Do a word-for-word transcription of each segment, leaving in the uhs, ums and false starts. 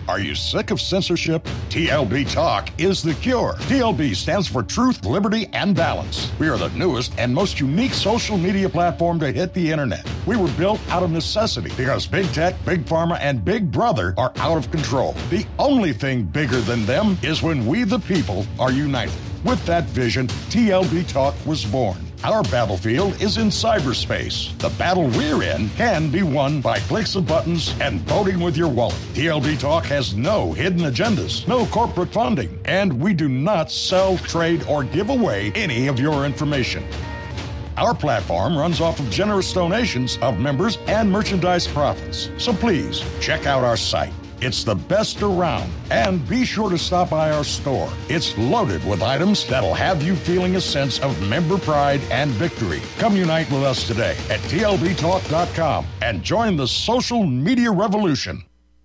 Are you sick of censorship? T L B Talk is the cure. T L B stands for Truth, Liberty, and Balance. We are the newest and most unique social media platform to hit the internet. We were built out of necessity because Big Tech, Big Pharma, and Big Brother are out of control. The only thing bigger than them is when we the people are united. With that vision, T L B Talk was born. Our battlefield is in cyberspace. The battle we're in can be won by clicks of buttons and voting with your wallet. T L B Talk has no hidden agendas, no corporate funding, and we do not sell, trade, or give away any of your information. Our platform runs off of generous donations of members and merchandise profits. So please, check out our site. It's the best around. And be sure to stop by our store. It's loaded with items that'll have you feeling a sense of member pride and victory. Come unite with us today at T L B talk dot com and join the social media revolution.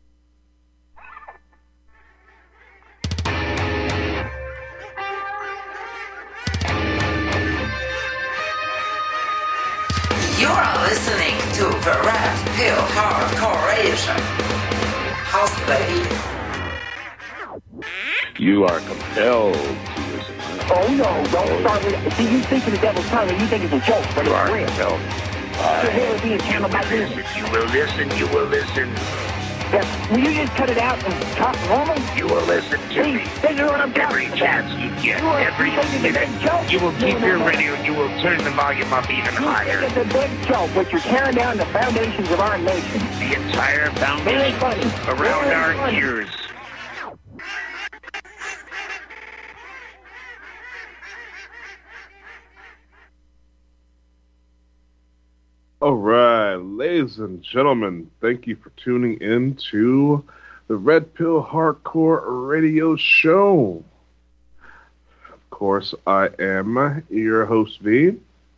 You're listening to the Red Pill Hardcore. House lady. You are compelled to listen. Oh no, don't start with. See, you speak to the devil's tongue and you think it's a joke, but you it's are real. compelled. So here will be a camera back here. You will listen, you will listen. Yes. Will you just cut it out and talk normal? You will listen to See, me. this is what I'm Every talking chance you get, you are every minute. joke. You will keep no, your no, radio, you will turn the volume up even You higher. think it's a big joke, but you're tearing down the foundations of our nation. The entire Very foundation funny. around Very our funny. ears. All right, ladies and gentlemen, thank you for tuning in to the Red Pill Hardcore Radio Show. Of course, I am your host, V,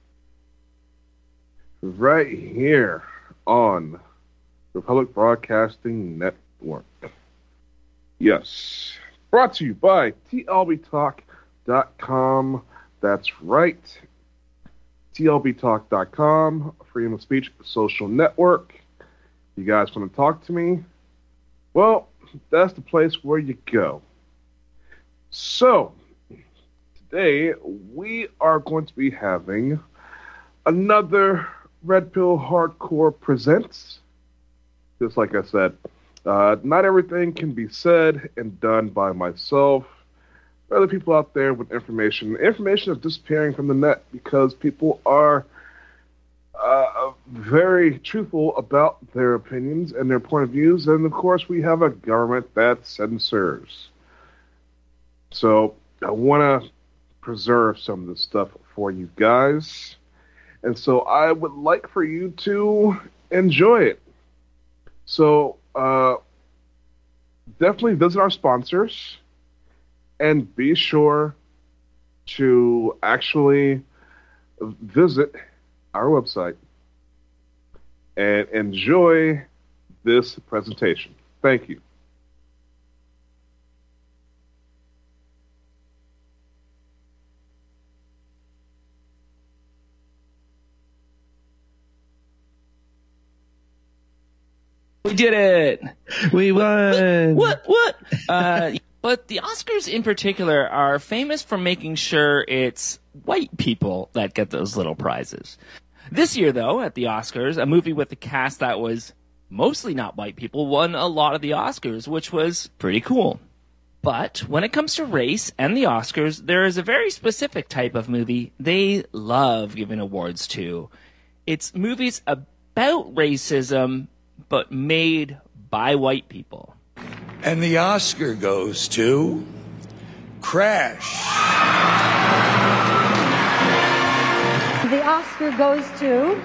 right here on Republic Broadcasting Network. Yes, brought to you by T L B talk dot com. That's right. T L B talk dot com, freedom of speech social network. You guys want to talk to me? Well, that's the place where you go. So, today we are going to be having another Red Pill Hardcore Presents. Just like I said, uh, not everything can be said and done by myself. Other people out there with information. Information is disappearing from the net because people are uh, very truthful about their opinions and their point of views. And, of course, we have a government that censors. So I want to preserve some of this stuff for you guys. And so I would like for you to enjoy it. So uh, definitely visit our sponsors. And be sure to actually visit our website and enjoy this presentation. Thank you. We did it! We won! What? What? Uh, but the Oscars in particular are famous for making sure it's white people that get those little prizes. This year, though, at the Oscars, a movie with a cast that was mostly not white people won a lot of the Oscars, which was pretty cool. But when it comes to race and the Oscars, there is a very specific type of movie they love giving awards to. It's movies about racism, but made by white people. And the Oscar goes to Crash. The Oscar goes to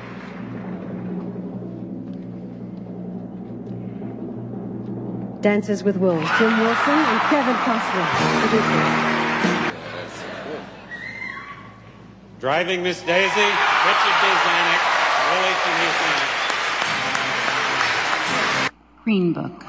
Dances with Wolves, Jim Wilson and Kevin Costner, producers. Driving Miss Daisy, Richard Bizanik, Willie Kinney. Green Book.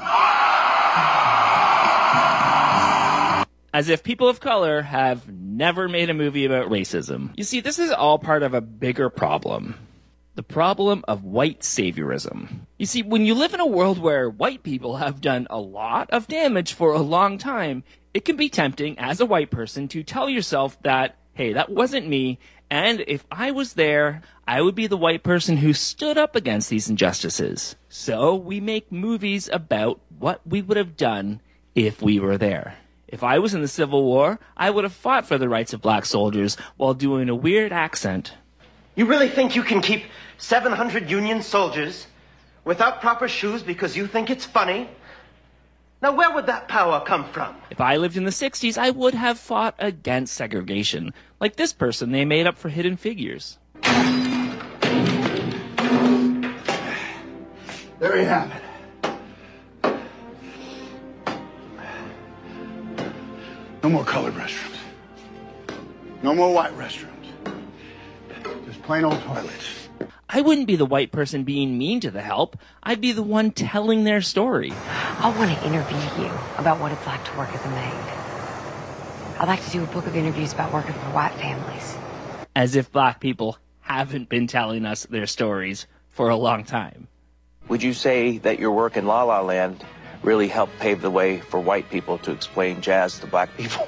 As if people of color have never made a movie about racism. You see, this is all part of a bigger problem. The the problem of white saviorism. You see, when you live in a world where white people have done a lot of damage for a long time, it can be tempting as a white person to tell yourself that, hey, that wasn't me, and if I was there, I would be the white person who stood up against these injustices. So we make movies about what we would have done if we were there. If I was in the Civil War, I would have fought for the rights of black soldiers while doing a weird accent. You really think you can keep seven hundred Union soldiers without proper shoes because you think it's funny? Now, where would that power come from? If I lived in the sixties, I would have fought against segregation, like this person they made up for Hidden Figures. There you have it. No more colored restrooms. No more white restrooms. Just plain old toilets. I wouldn't be the white person being mean to the help. I'd be the one telling their story. I want to interview you about what it's like to work as a maid. I'd like to do a book of interviews about working for white families. As if black people haven't been telling us their stories for a long time. Would you say that your work in La La Land really helped pave the way for white people to explain jazz to black people?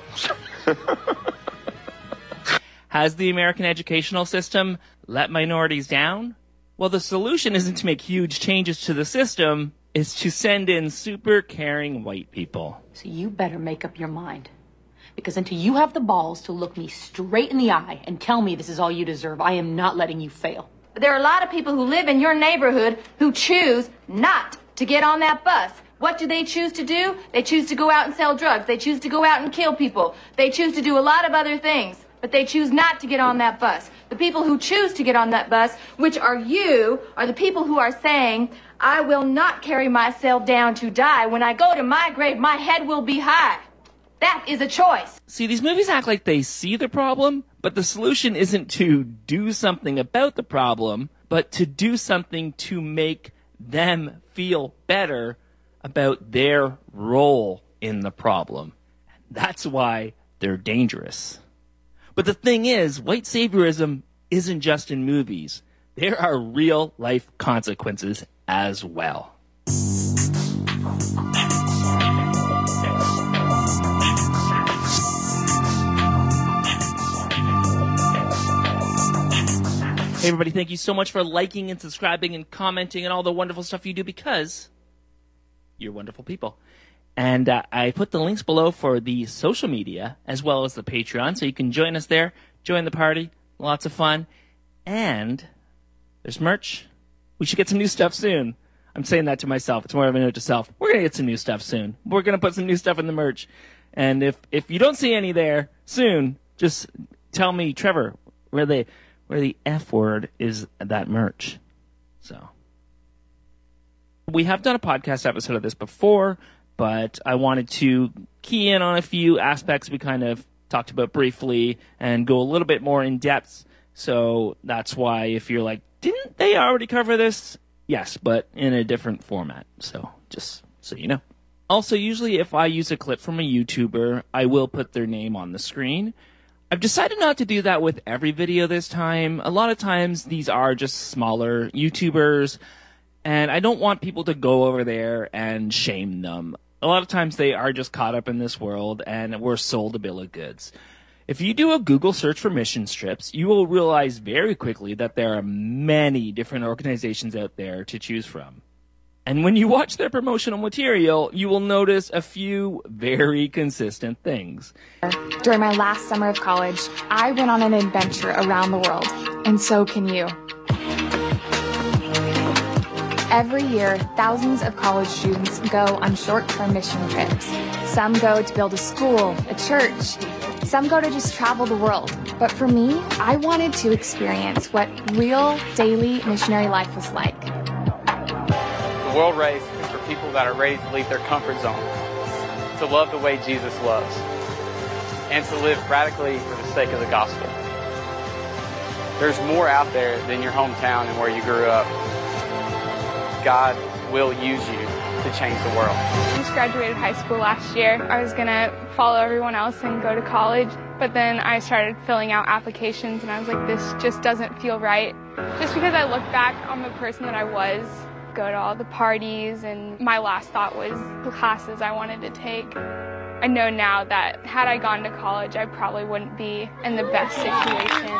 Has the American educational system let minorities down? Well, the solution isn't to make huge changes to the system, it's to send in super caring white people. So you better make up your mind. Because until you have the balls to look me straight in the eye and tell me this is all you deserve, I am not letting you fail. There are a lot of people who live in your neighborhood who choose not to get on that bus. What do they choose to do? They choose to go out and sell drugs. They choose to go out and kill people. They choose to do a lot of other things. But they choose not to get on that bus. The people who choose to get on that bus, which are you, are the people who are saying, I will not carry myself down to die. When I go to my grave, my head will be high. That is a choice. See, these movies act like they see the problem, but the solution isn't to do something about the problem, but to do something to make them feel better about their role in the problem. That's why they're dangerous. But the thing is, white saviorism isn't just in movies. There are real life consequences as well. Hey everybody, thank you so much for liking and subscribing and commenting and all the wonderful stuff you do, because you're wonderful people. And uh, I put the links below for the social media as well as the Patreon, so you can join us there, join the party, lots of fun. And there's merch. We should get some new stuff soon. I'm saying that to myself. It's more of a note to self. We're going to get some new stuff soon. We're going to put some new stuff in the merch. And if, if you don't see any there soon, just tell me, Trevor, where they... where the F word is that merch. So we have done a podcast episode of this before, but I wanted to key in on a few aspects we kind of talked about briefly and go a little bit more in depth. So that's why if you're like, didn't they already cover this? Yes, but in a different format. So just so you know. Also, usually if I use a clip from a YouTuber, I will put their name on the screen. I've decided not to do that with every video this time. A lot of times these are just smaller YouTubers, and I don't want people to go over there and shame them. A lot of times they are just caught up in this world and we're sold a bill of goods. If you do a Google search for mission strips, you will realize very quickly that there are many different organizations out there to choose from. And when you watch their promotional material, you will notice a few very consistent things. During my last summer of college, I went on an adventure around the world, and so can you. Every year, thousands of college students go on short-term mission trips. Some go to build a school, a church. Some go to just travel the world. But for me, I wanted to experience what real daily missionary life was like. The World Race is for people that are ready to leave their comfort zone, to love the way Jesus loves, and to live radically for the sake of the gospel. There's more out there than your hometown and where you grew up. God will use you to change the world. I just graduated high school last year. I was going to follow everyone else and go to college, but But then I started filling out applications and I was like, this just doesn't feel right. Just because I look back on the person that I was, go to all the parties, and my last thought was the classes I wanted to take. I know now that had I gone to college, I probably wouldn't be in the best situation.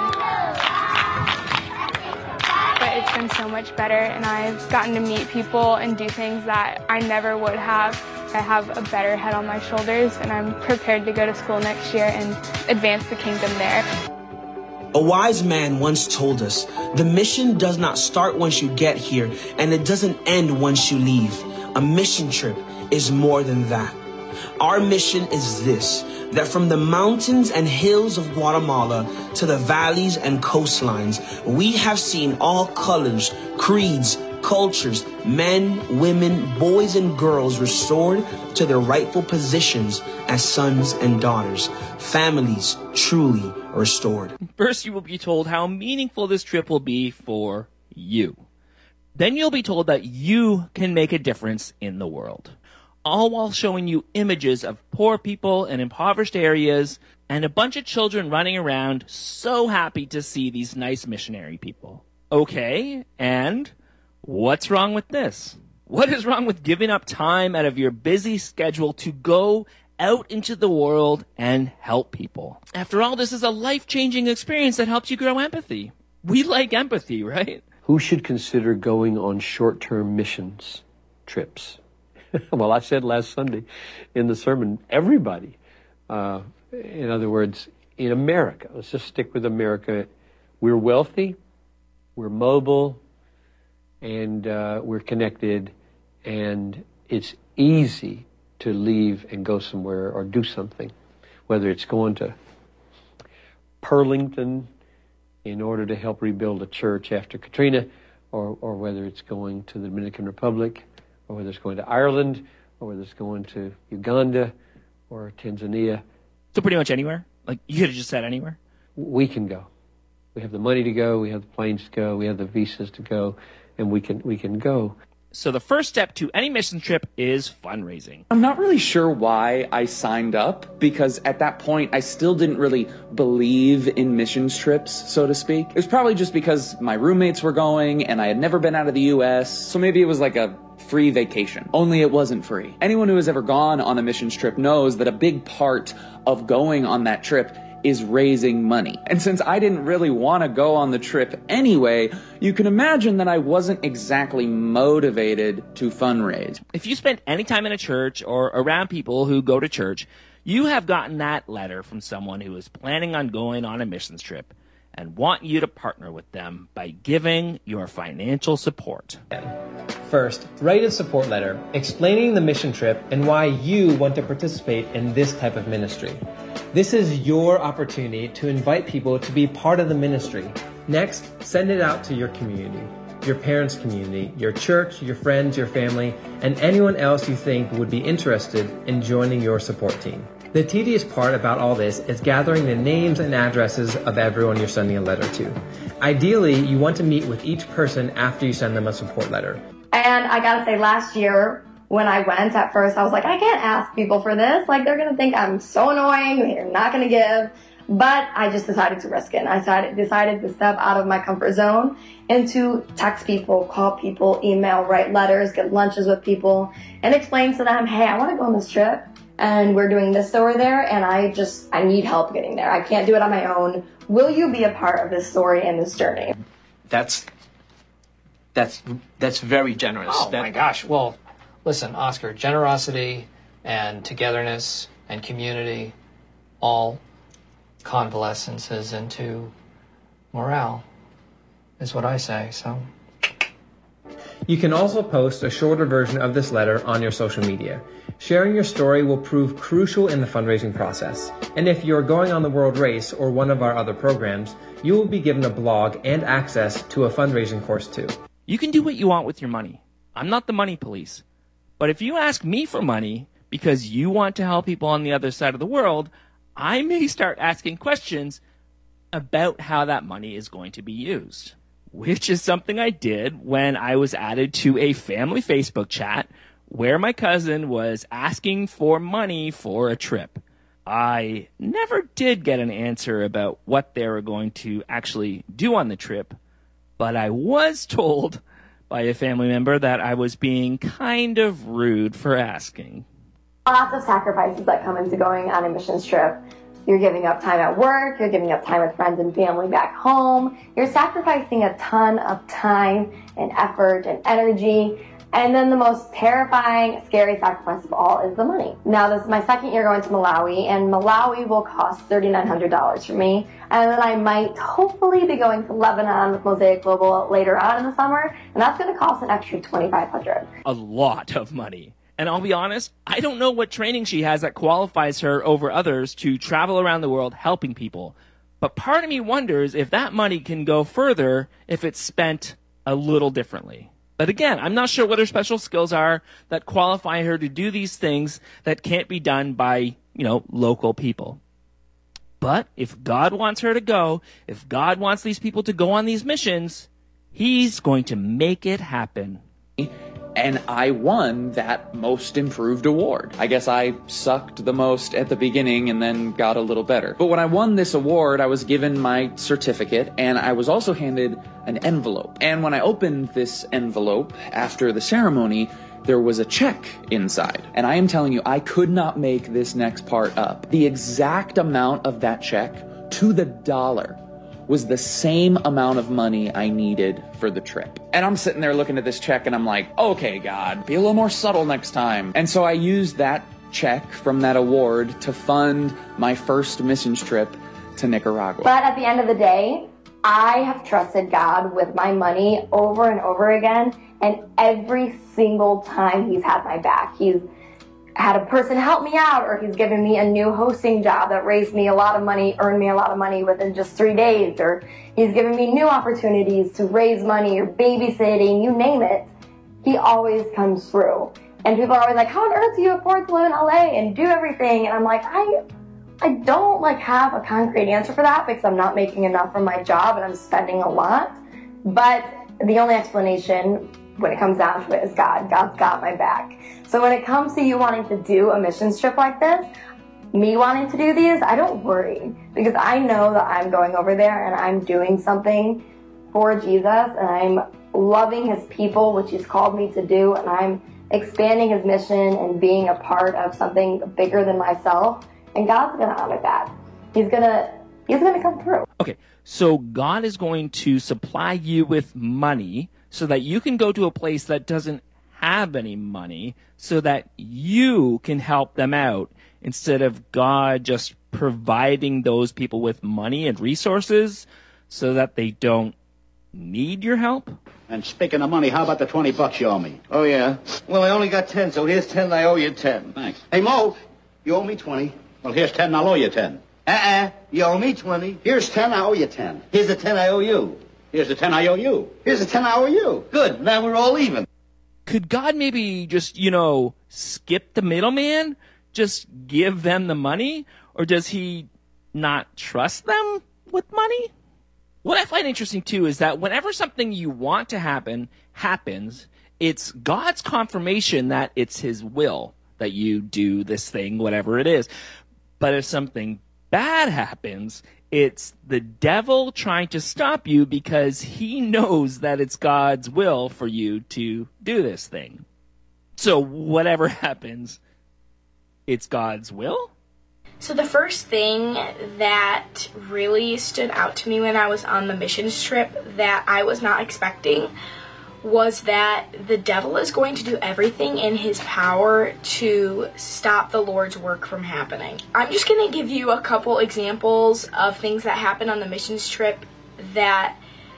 But it's been so much better, and I've gotten to meet people and do things that I never would have. I have a better head on my shoulders, and I'm prepared to go to school next year and advance the kingdom there. A wise man once told us, the mission does not start once you get here, and it doesn't end once you leave. A mission trip is more than that. Our mission is this, that from the mountains and hills of Guatemala to the valleys and coastlines, we have seen all colors, creeds, cultures, men, women, boys, and girls restored to their rightful positions as sons and daughters, families truly restored. First, you will be told how meaningful this trip will be for you. Then you'll be told that you can make a difference in the world, all while showing you images of poor people in impoverished areas and a bunch of children running around so happy to see these nice missionary people. Okay, and what's wrong with this? What is wrong with giving up time out of your busy schedule to go out into the world and help people? After all, this is a life-changing experience that helps you grow empathy. We like empathy, right? Who should consider going on short-term missions trips? Well, I said last Sunday in the sermon, everybody. Uh, in other words, in America, let's just stick with America. We're wealthy, we're mobile, and uh, we're connected, and it's easy to leave and go somewhere or do something, whether it's going to Pearlington in order to help rebuild a church after Katrina, or, or whether it's going to the Dominican Republic, or whether it's going to Ireland, or whether it's going to Uganda or Tanzania. So pretty much anywhere? Like, you could have just said anywhere? We can go. We have the money to go, we have the planes to go, we have the visas to go, and we can we can go. So the first step to any mission trip is fundraising. I'm not really sure why I signed up, because at that point I still didn't really believe in missions trips, so to speak. It was probably just because my roommates were going and I had never been out of the U S, so maybe it was like a free vacation. Only it wasn't free. Anyone who has ever gone on a missions trip knows that a big part of going on that trip is raising money. And since I didn't really want to go on the trip anyway, you can imagine that I wasn't exactly motivated to fundraise. If you spend any time in a church or around people who go to church, you have gotten that letter from someone who is planning on going on a missions trip and want you to partner with them by giving your financial support. First, write a support letter explaining the mission trip and why you want to participate in this type of ministry. This is your opportunity to invite people to be part of the ministry. Next, send it out to your community, your parents' community, your church, your friends, your family, and anyone else you think would be interested in joining your support team. The tedious part about all this is gathering the names and addresses of everyone you're sending a letter to. Ideally, you want to meet with each person after you send them a support letter. And I gotta say, last year when I went, at first I was like, I can't ask people for this. Like, they're gonna think I'm so annoying, they're not gonna give. But I just decided to risk it. And I decided, decided to step out of my comfort zone and to text people, call people, email, write letters, get lunches with people, and explain to them, hey, I want to go on this trip, and we're doing this over there, and I just, I need help getting there. I can't do it on my own. Will you be a part of this story and this journey? That's, that's, that's very generous. Oh, that, my gosh. Well, listen, Oscar, generosity and togetherness and community all convalescences into morale, is what I say, so. You can also post a shorter version of this letter on your social media. Sharing your story will prove crucial in the fundraising process. And if you're going on the World Race or one of our other programs, you will be given a blog and access to a fundraising course too. You can do what you want with your money. I'm not the money police. But if you ask me for money because you want to help people on the other side of the world, I may start asking questions about how that money is going to be used, which is something I did when I was added to a family Facebook chat where my cousin was asking for money for a trip. I never did get an answer about what they were going to actually do on the trip, but I was told by a family member that I was being kind of rude for asking. Lots of sacrifices that come into going on a missions trip. You're giving up time at work, you're giving up time with friends and family back home, you're sacrificing a ton of time and effort and energy. And then the most terrifying, scary sacrifice of all is the money. Now, this is my second year going to Malawi, and Malawi will cost three thousand nine hundred dollars for me. And then I might hopefully be going to Lebanon with Mosaic Global later on in the summer, and that's going to cost an extra twenty-five hundred dollars. A lot of money. And I'll be honest, I don't know what training she has that qualifies her over others to travel around the world helping people. But part of me wonders if that money can go further if it's spent a little differently. But again, I'm not sure what her special skills are that qualify her to do these things that can't be done by, you know, local people. But if God wants her to go, if God wants these people to go on these missions, He's going to make it happen. And I won that most improved award. I guess I sucked the most at the beginning and then got a little better. But when I won this award, I was given my certificate and I was also handed an envelope. And when I opened this envelope after the ceremony, there was a check inside. And I am telling you, I could not make this next part up. The exact amount of that check to the dollar was the same amount of money I needed for the trip. And I'm sitting there looking at this check and I'm like, okay, God, be a little more subtle next time. And so I used that check from that award to fund my first missions trip to Nicaragua. But at the end of the day, I have trusted God with my money over and over again, and every single time He's had my back. He's had a person help me out, or He's given me a new hosting job that raised me a lot of money, earned me a lot of money within just three days, or He's given me new opportunities to raise money or babysitting, you name it. He always comes through. And people are always like, how on earth do you afford to live in L A and do everything? And I'm like, I I don't like have a concrete answer for that because I'm not making enough from my job and I'm spending a lot. But the only explanation when it comes down to it is God. God's got my back. So when it comes to you wanting to do a missions trip like this, me wanting to do these, I don't worry because I know that I'm going over there and I'm doing something for Jesus and I'm loving His people, which He's called me to do, and I'm expanding His mission and being a part of something bigger than myself. And God's going to honor that. He's going to He's going to come through. Okay, so God is going to supply you with money so that you can go to a place that doesn't have any money so that you can help them out instead of God just providing those people with money and resources so that they don't need your help. And speaking of money, how about the twenty bucks you owe me? Oh, yeah? Well, I only got ten, so here's ten and I owe you ten. Thanks. Hey, Mo, you owe me twenty. Well, here's ten and I'll owe you ten. Uh-uh. You owe me twenty. Here's ten, I owe you ten. Here's the ten I owe you. Here's the ten I owe you. Here's the ten I owe you. Good. Now we're all even. Could God maybe just, you know, skip the middleman? Just give them the money? Or does He not trust them with money? What I find interesting, too, is that whenever something you want to happen happens, it's God's confirmation that it's His will that you do this thing, whatever it is. But if something bad happens, it's the devil trying to stop you because he knows that it's God's will for you to do this thing. So whatever happens, it's God's will? So the first thing that really stood out to me when I was on the missions trip that I was not expecting was that the devil is going to do everything in his power to stop the Lord's work from happening. I'm just going to give you a couple examples of things that happened on the missions trip that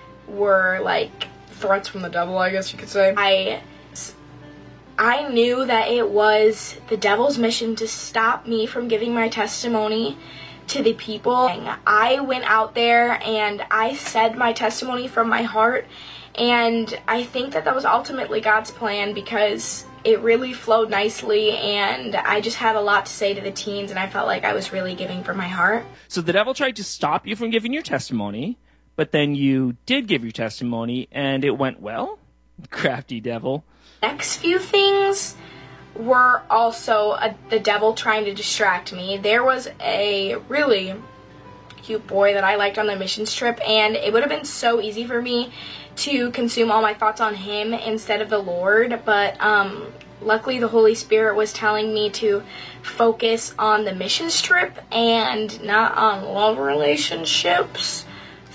were like threats from the devil, I guess you could say. I, I knew that it was the devil's mission to stop me from giving my testimony to the people. I went out there and I said my testimony from my heart. And I think that that was ultimately God's plan because it really flowed nicely and I just had a lot to say to the teens and I felt like I was really giving from my heart. So the devil tried to stop you from giving your testimony, but then you did give your testimony and it went well? Crafty devil. Next few things were also a, the devil trying to distract me. There was a really cute boy that I liked on the missions trip, and it would have been so easy for me to consume all my thoughts on him instead of the Lord, but um, luckily the Holy Spirit was telling me to focus on the missions trip and not on love relationships.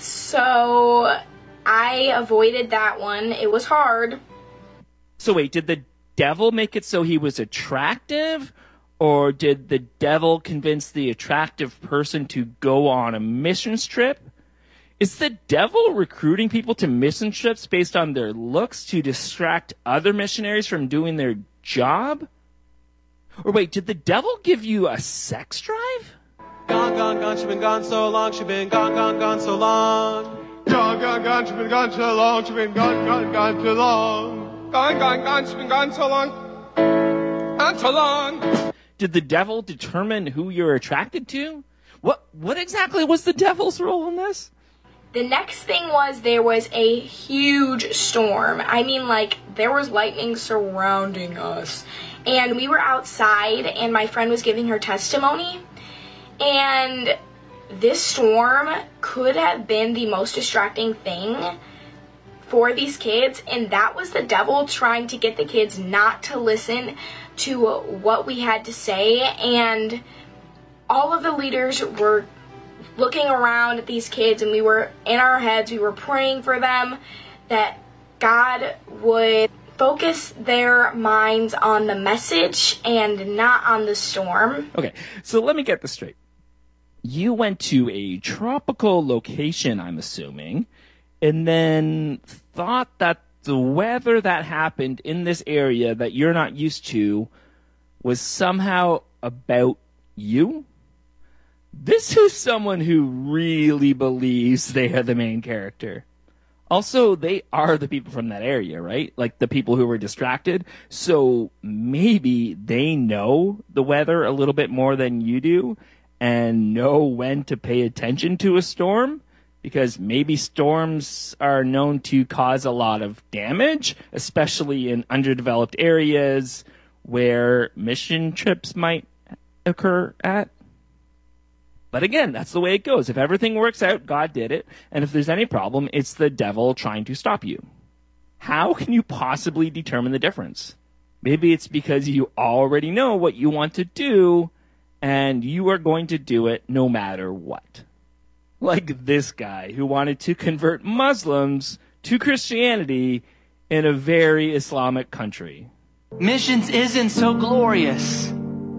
So I avoided that one. It was hard. So wait, did the devil make it so he was attractive? Or did the devil convince the attractive person to go on a missions trip? Is the devil recruiting people to mission trips based on their looks to distract other missionaries from doing their job? Or wait, did the devil give you a sex drive? Gone, gone, gone, she been gone so long, she been gone, gone, gone so long. Gone, gone, gone, she been gone so long, she been gone, gone, gone so long. Gone, gone, gone, she been gone so long. Gone so long. Did the devil determine who you're attracted to? What what exactly was the devil's role in this? The next thing was there was a huge storm. I mean, like, there was lightning surrounding us. And we were outside, and my friend was giving her testimony. And this storm could have been the most distracting thing for these kids, and that was the devil trying to get the kids not to listen to what we had to say. And all of the leaders were looking around at these kids, and we were in our heads, we were praying for them that God would focus their minds on the message and not on the storm. Okay, so let me get this straight. You went to a tropical location, I'm assuming, and then thought that the weather that happened in this area that you're not used to was somehow about you? This is someone who really believes they are the main character. Also, they are the people from that area, right? Like the people who were distracted. So maybe they know the weather a little bit more than you do and know when to pay attention to a storm, because maybe storms are known to cause a lot of damage, especially in underdeveloped areas where mission trips might occur at. But again, that's the way it goes. If everything works out, God did it. And if there's any problem, it's the devil trying to stop you. How can you possibly determine the difference? Maybe it's because you already know what you want to do, and you are going to do it no matter what. Like this guy who wanted to convert Muslims to Christianity in a very Islamic country. Missions isn't so glorious.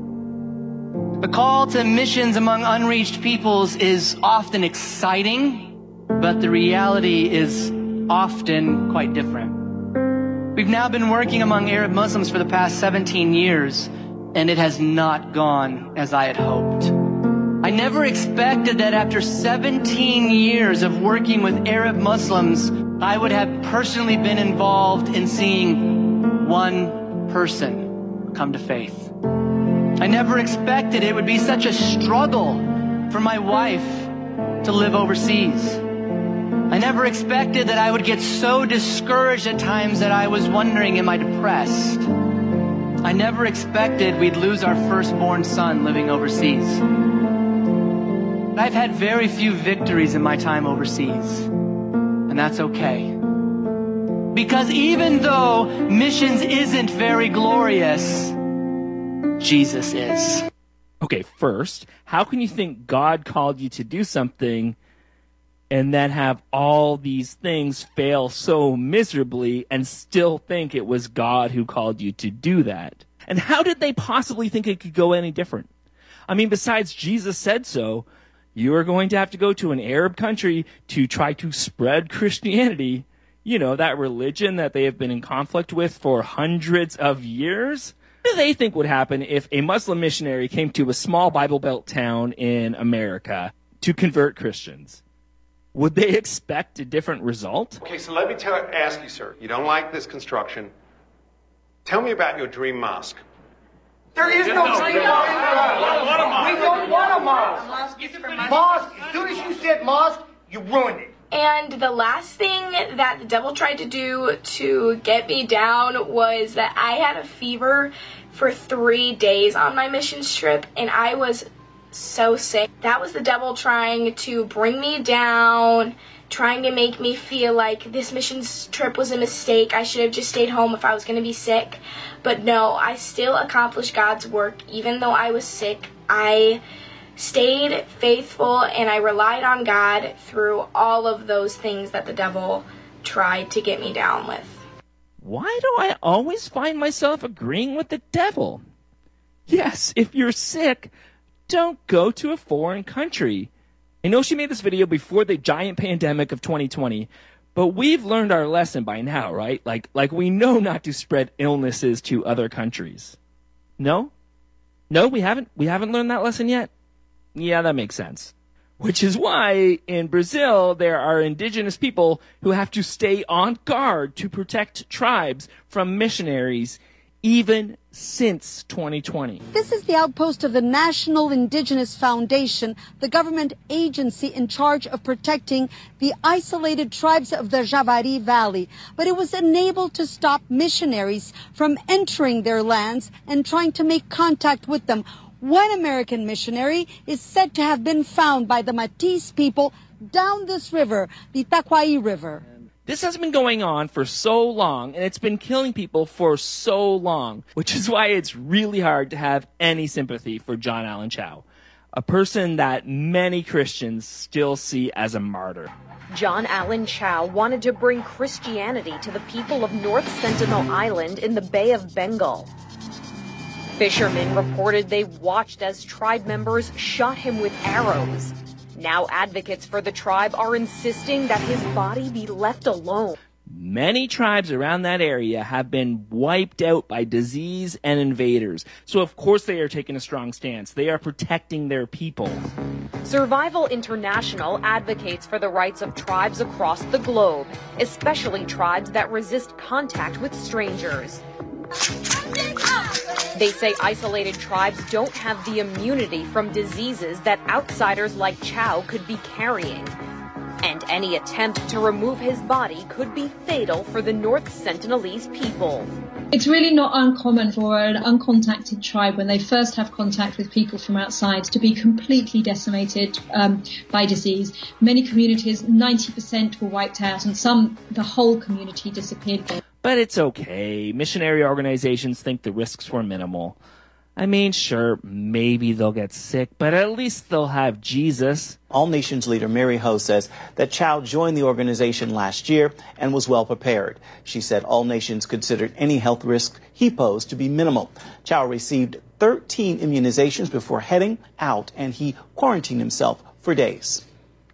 The call to missions among unreached peoples is often exciting, but the reality is often quite different. We've now been working among Arab Muslims for the past seventeen years, and it has not gone as I had hoped. I never expected that after seventeen years of working with Arab Muslims, I would have personally been involved in seeing one person come to faith. I never expected it would be such a struggle for my wife to live overseas. I never expected that I would get so discouraged at times that I was wondering, am I depressed? I never expected we'd lose our firstborn son living overseas. I've had very few victories in my time overseas, and that's okay. Because even though missions isn't very glorious, Jesus is. Okay, first, how can you think God called you to do something and then have all these things fail so miserably and still think it was God who called you to do that? And how did they possibly think it could go any different? I mean, besides Jesus said so, you are going to have to go to an Arab country to try to spread Christianity, you know, that religion that they have been in conflict with for hundreds of years. What do they think would happen if a Muslim missionary came to a small Bible Belt town in America to convert Christians? Would they expect a different result? Okay, so let me tell, ask you, sir. You don't like this construction. Tell me about your dream mosque. There is no, no dream mosque. We don't want a mosque. Mosque. As soon as you said mosque, you ruined it. And the last thing that the devil tried to do to get me down was that I had a fever for three days on my mission trip, and I was so sick. That was the devil trying to bring me down, trying to make me feel like this mission trip was a mistake. I should have just stayed home if I was going to be sick. But no, I still accomplished God's work. Even though I was sick, I stayed faithful and I relied on God through all of those things that the devil tried to get me down with. Why do I always find myself agreeing with the devil? Yes, if you're sick, don't go to a foreign country. I know she made this video before the giant pandemic of twenty twenty, but we've learned our lesson by now, right? Like, like we know not to spread illnesses to other countries. No? No, we haven't, we haven't learned that lesson yet? Yeah, that makes sense. Which is why in Brazil there are indigenous people who have to stay on guard to protect tribes from missionaries even since twenty twenty. This is the outpost of the National Indigenous Foundation, the government agency in charge of protecting the isolated tribes of the Javari Valley. But it was unable to stop missionaries from entering their lands and trying to make contact with them. One American missionary is said to have been found by the Matisse people down this river, the Taquai River. This has been going on for so long, and it's been killing people for so long, which is why it's really hard to have any sympathy for John Allen Chau, a person that many Christians still see as a martyr. John Allen Chau wanted to bring Christianity to the people of North Sentinel Island in the Bay of Bengal. Fishermen reported they watched as tribe members shot him with arrows. Now advocates for the tribe are insisting that his body be left alone. Many tribes around that area have been wiped out by disease and invaders. So of course they are taking a strong stance. They are protecting their people. Survival International advocates for the rights of tribes across the globe, especially tribes that resist contact with strangers. They say isolated tribes don't have the immunity from diseases that outsiders like Chau could be carrying. And any attempt to remove his body could be fatal for the North Sentinelese people. It's really not uncommon for an uncontacted tribe, when they first have contact with people from outside, to be completely decimated um, by disease. Many communities, ninety percent were wiped out, and some, the whole community disappeared. But it's okay. Missionary organizations think the risks were minimal. I mean, sure, maybe they'll get sick, but at least they'll have Jesus. All Nations leader Mary Ho says that Chau joined the organization last year and was well prepared. She said All Nations considered any health risk he posed to be minimal. Chau received thirteen immunizations before heading out, and he quarantined himself for days.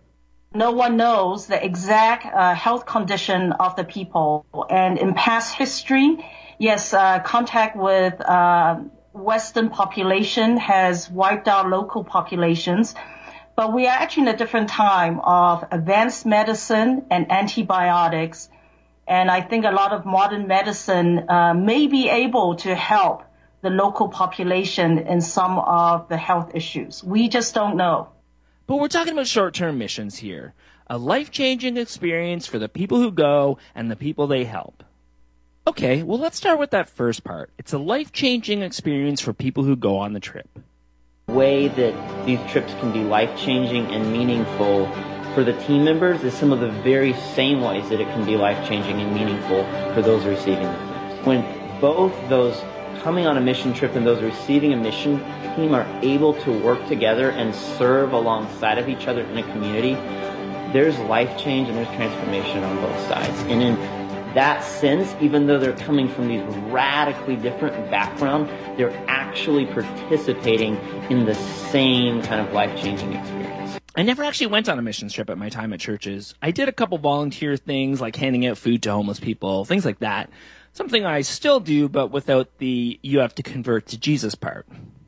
No one knows the exact uh, health condition of the people. And in past history, yes, uh, contact with uh, Western population has wiped out local populations. But we are actually in a different time of advanced medicine and antibiotics. And I think a lot of modern medicine uh, may be able to help the local population in some of the health issues. We just don't know. But we're talking about short-term missions here. A life-changing experience for the people who go and the people they help. Okay, well, let's start with that first part. It's a life-changing experience for people who go on the trip. The way that these trips can be life-changing and meaningful for the team members is some of the very same ways that it can be life-changing and meaningful for those receiving the trips. When both those coming on a mission trip and those receiving a mission team are able to work together and serve alongside of each other in a community, there's life change and there's transformation on both sides. And in that sense, even though they're coming from these radically different backgrounds, they're actually participating in the same kind of life-changing experience. I never actually went on a missions trip at my time at churches. I did a couple volunteer things like handing out food to homeless people, things like that. Something I still do, but without the you have to convert to Jesus part.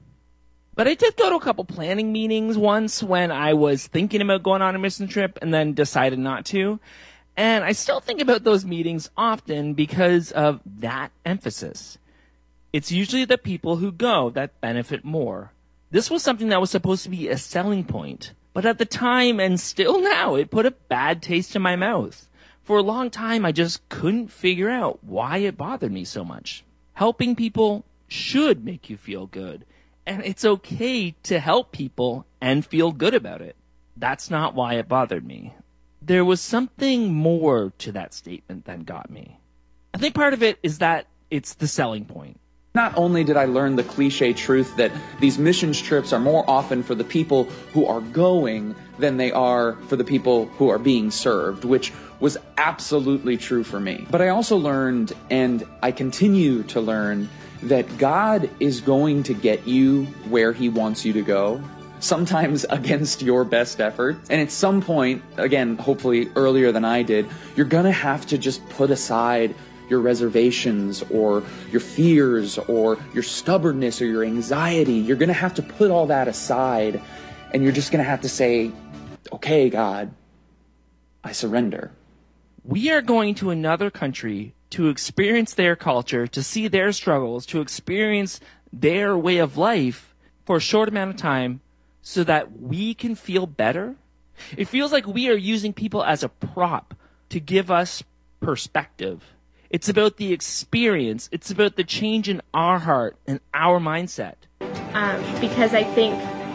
But I did go to a couple planning meetings once when I was thinking about going on a mission trip and then decided not to. And I still think about those meetings often because of that emphasis. It's usually the people who go that benefit more. This was something that was supposed to be a selling point But at the time, and still now, it put a bad taste in my mouth. For a long time, I just couldn't figure out why it bothered me so much. Helping people should make you feel good. And it's okay to help people and feel good about it. That's not why it bothered me. There was something more to that statement than got me. I think part of it is that it's the selling point. Not only did I learn the cliche truth that these missions trips are more often for the people who are going than they are for the people who are being served, which was absolutely true for me. But I also learned, and I continue to learn, that God is going to get you where he wants you to go, sometimes against your best effort. And at some point, again, hopefully earlier than I did, you're going to have to just put aside your reservations or your fears or your stubbornness or your anxiety. You're going to have to put all that aside, and you're just going to have to say, okay, God, I surrender. We are going to another country to experience their culture, to see their struggles, to experience their way of life for a short amount of time so that we can feel better. It feels like we are using people as a prop to give us perspective. It's about the experience. It's about the change in our heart and our mindset. Um, because I think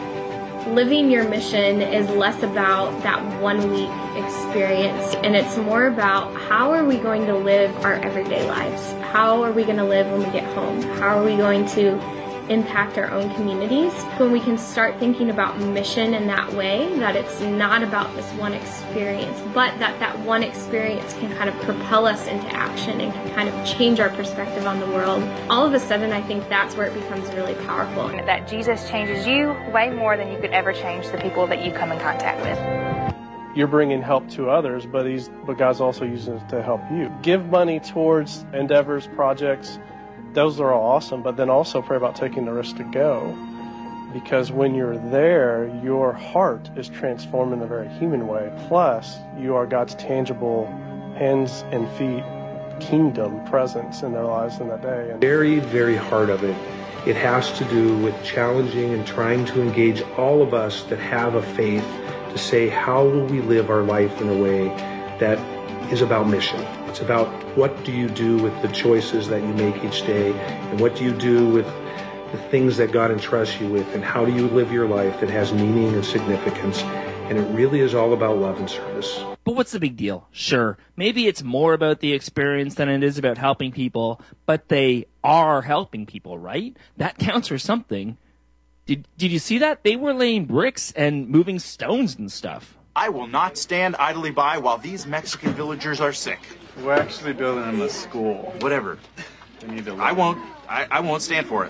living your mission is less about that one week experience, and it's more about how are we going to live our everyday lives? How are we going to live when we get home? How are we going to impact our own communities? When we can start thinking about mission in that way, that it's not about this one experience, but that that one experience can kind of propel us into action and can kind of change our perspective on the world. All of a sudden, I think that's where it becomes really powerful. That Jesus changes you way more than you could ever change the people that you come in contact with. You're bringing help to others, but he's but God's also using it to help you. Give money towards endeavors, projects. Those are all awesome, but then also pray about taking the risk to go. Because when you're there, your heart is transformed in a very human way. Plus, you are God's tangible hands and feet, kingdom presence in their lives in that day. And very, very heart of it, it has to do with challenging and trying to engage all of us that have a faith to say, how will we live our life in a way that is about mission? It's about what do you do with the choices that you make each day, and what do you do with the things that God entrusts you with, and how do you live your life that has meaning and significance. And it really is all about love and service. But what's the big deal? Sure, maybe it's more about the experience than it is about helping people, but they are helping people, right? That counts for something. Did, did you see that? They were laying bricks and moving stones and stuff. I will not stand idly by while these Mexican villagers are sick. We're actually building them a school. Whatever. We need to I won't. I, I won't stand for it.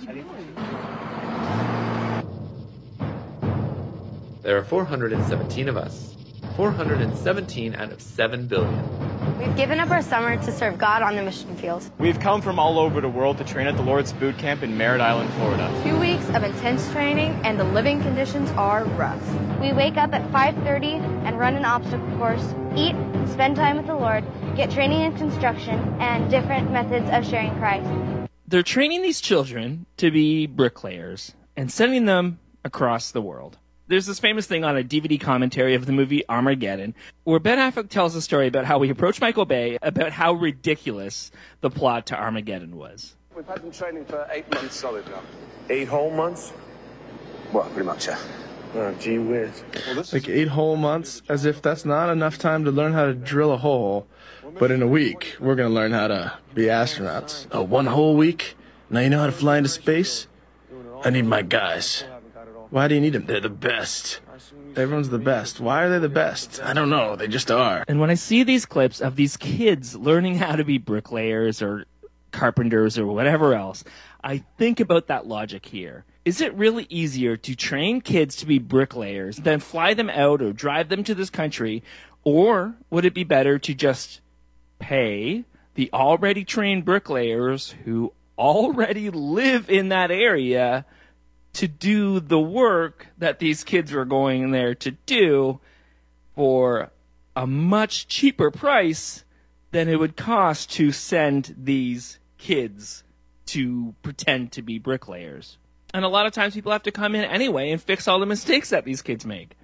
There are four hundred seventeen of us. four hundred seventeen out of seven billion. We've given up our summer to serve God on the mission field. We've come from all over the world to train at the Lord's Boot Camp in Merritt Island, Florida. Two weeks of intense training, and the living conditions are rough. We wake up at five thirty and run an obstacle course, eat, spend time with the Lord, get training in construction, and different methods of sharing Christ. They're training these children to be bricklayers and sending them across the world. There's this famous thing on a D V D commentary of the movie Armageddon, where Ben Affleck tells a story about how he approached Michael Bay about how ridiculous the plot to Armageddon was. We've had them training for eight months solid now. Eight whole months? Well, pretty much, yeah. Oh, gee whiz. Well, like eight whole months, as if that's not enough time to learn how to drill a hole. But in a week, we're going to learn how to be astronauts. Oh, one whole week? Now you know how to fly into space? I need my guys. Why do you need them? They're the best. Everyone's the best. Why are they the best? I don't know. They just are. And when I see these clips of these kids learning how to be bricklayers or carpenters or whatever else, I think about that logic here. Is it really easier to train kids to be bricklayers than fly them out or drive them to this country? Or would it be better to just pay the already trained bricklayers who already live in that area to do the work that these kids were going there to do for a much cheaper price than it would cost to send these kids to pretend to be bricklayers? And a lot of times people have to come in anyway and fix all the mistakes that these kids make.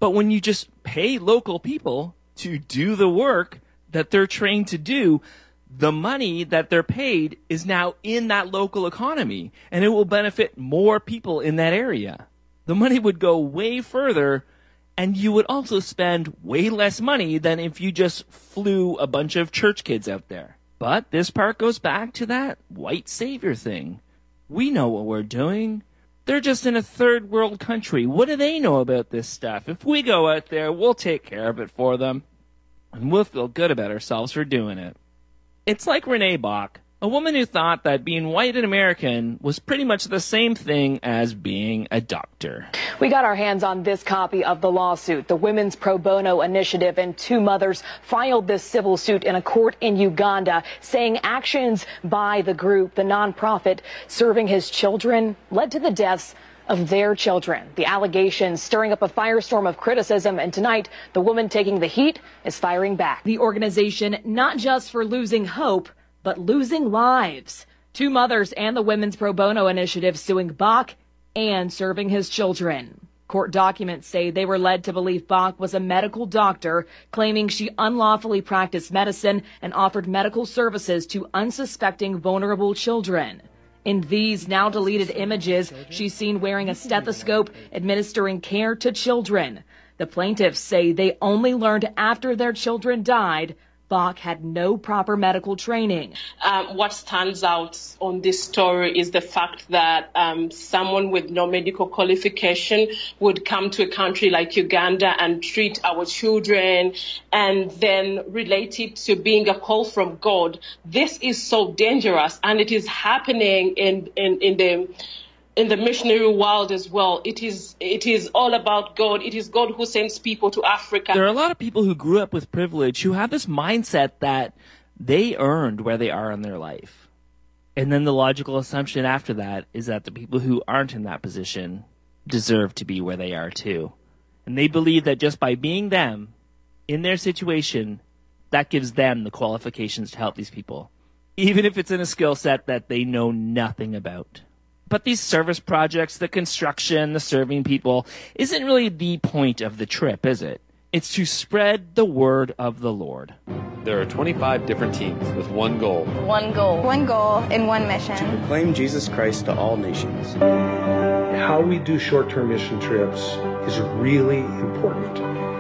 But when you just pay local people to do the work that they're trained to do, the money that they're paid is now in that local economy, and it will benefit more people in that area. The money would go way further, and you would also spend way less money than if you just flew a bunch of church kids out there. But this part goes back to that white savior thing. We know what we're doing. They're just in a third world country. What do they know about this stuff? If we go out there, we'll take care of it for them, and we'll feel good about ourselves for doing it. It's like Renee Bach, a woman who thought that being white and American was pretty much the same thing as being a doctor. We got our hands on this copy of the lawsuit. The Women's Pro Bono Initiative and two mothers filed this civil suit in a court in Uganda, saying actions by the group, the nonprofit, serving his children, led to the deaths of their children. The allegations stirring up a firestorm of criticism, and tonight the woman taking the heat is firing back. The organization not just for losing hope, but losing lives. Two mothers and the Women's Pro Bono Initiative suing Bach and serving his children. Court documents say they were led to believe Bach was a medical doctor, claiming she unlawfully practiced medicine and offered medical services to unsuspecting vulnerable children. In these now deleted images, she's seen wearing a stethoscope, administering care to children. The plaintiffs say they only learned after their children died Bach had no proper medical training. Um, what stands out on this story is the fact that um, someone with no medical qualification would come to a country like Uganda and treat our children and then relate it to being a call from God. This is so dangerous, and it is happening in, in, in the in the missionary world as well. It is it is all about God. It is God who sends people to Africa. There are a lot of people who grew up with privilege who have this mindset that they earned where they are in their life. And then the logical assumption after that is that the people who aren't in that position deserve to be where they are too. And they believe that just by being them, in their situation, that gives them the qualifications to help these people, even if it's in a skill set that they know nothing about. But these service projects, the construction, the serving people, isn't really the point of the trip, is it? It's to spread the word of the Lord. There are twenty-five different teams with one goal. One goal. One goal and one mission. To proclaim Jesus Christ to all nations. How we do short-term mission trips is really important